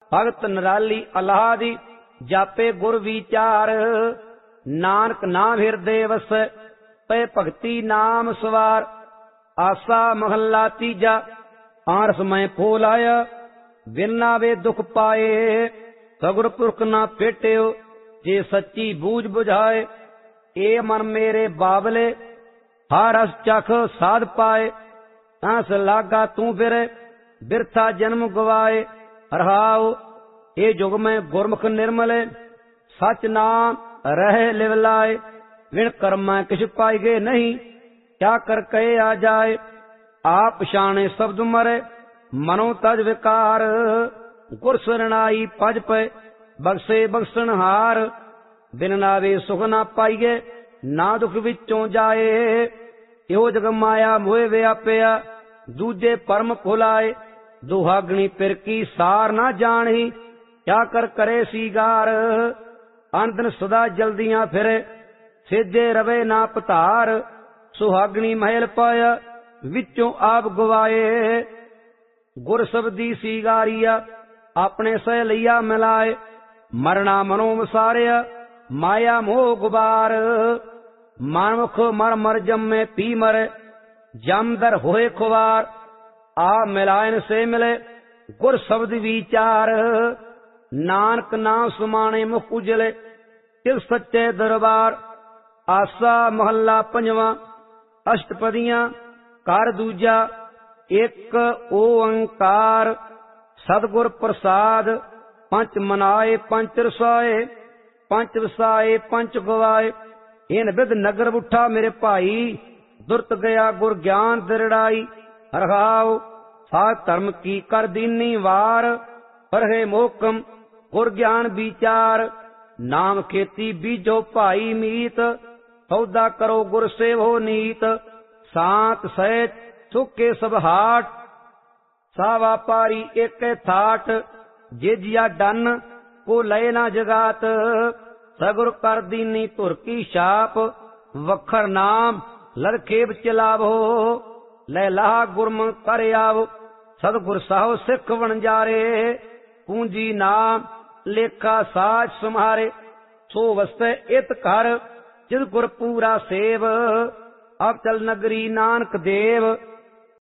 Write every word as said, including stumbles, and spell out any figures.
भगत निराली अल्लाह दी जापे गुर विचार। नानक नाम हिरदे वसै पे भगती नाम सवार। आसा महला तीजा आरस मैं फूल आया बिन नावे दुख पाए। सगुर पुरख ना पेटियो जे सच्ची बूझ बुझाए। ए मन मेरे बाबले हर रस चख साध पाए। हंस लागा तू फिर बिरथा जन्म गवाए। रहाओ ए जुग में गुरमुख निर्मल सच नाम रहे लिवलाए। विण कर्म किछ पाई गए नहीं क्या कर कहे आ जाए। आप शाने शब्द मरे मनो तज विकार। गुर सरनाई पज पे बख्शे बख्शण हार। बिन नावे सुख ना पाईए ना दुख विचों जाए। इहो जग माया मोह व्यापिया दूजे परम भुलाए। दुहागणी पिर की सार ना जानी क्या कर करे सीगार। आंदन सदा जल्दियां फिरे सेजे रवे ना पतार। सुहागणी महल पाया विचों आप गवाए। गुर सबदी सीगारिया अपने सह लिया मिलाए। मरना मनो मसारिया माया मोह गुबार। मनमुख मर मर जम्मे पी मरे जमदर होए खुवार। आ मिलायन से मिले गुर शब्द विचार। नानक नाम सुमाने मुख उजले तिल सच्चे दरबार। आसा महला पंजवा अष्टपदियां कर दूजा एक ओंकार। सतगुर प्रसाद पंच मनाए पंच रसाए। पंच वसाए पंच गवाए। इन बिद नगर उठा मेरे भाई दुरत गया गुर ज्ञान दृढ़ाई। रहाओ साध धर्म की कर दीनी वार। परहे मोकम गुर ज्ञान विचार। नाम खेती बीजो भाई मीत सौदा करो गुर सेवो नीत। सांत सहज सुखे सब हाट सा व्यापारी एक थाट। जेजिया डन को लय ना जगात। सगुर कर दीनी धुर की छाप वखर नाम लड़खेब चलावो। लै लाह गुरम कर आवो सतगुर साहो सिख वणजारे। पूंजी नाम लेखा साज समारे सो वस्ते इत कर जिद गुर पूरा सेव। अब चल नगरी नानक देव